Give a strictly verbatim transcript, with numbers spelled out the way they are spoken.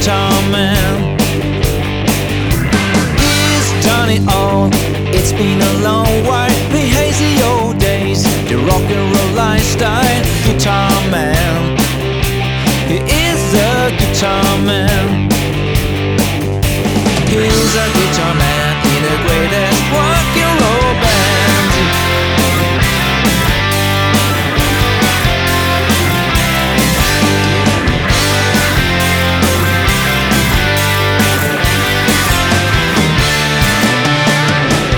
guitar man. He's done it all, it's been a long while, the hazy old days, the rock and roll lifestyle. Guitar man, he is a guitar man. He's a guitar man.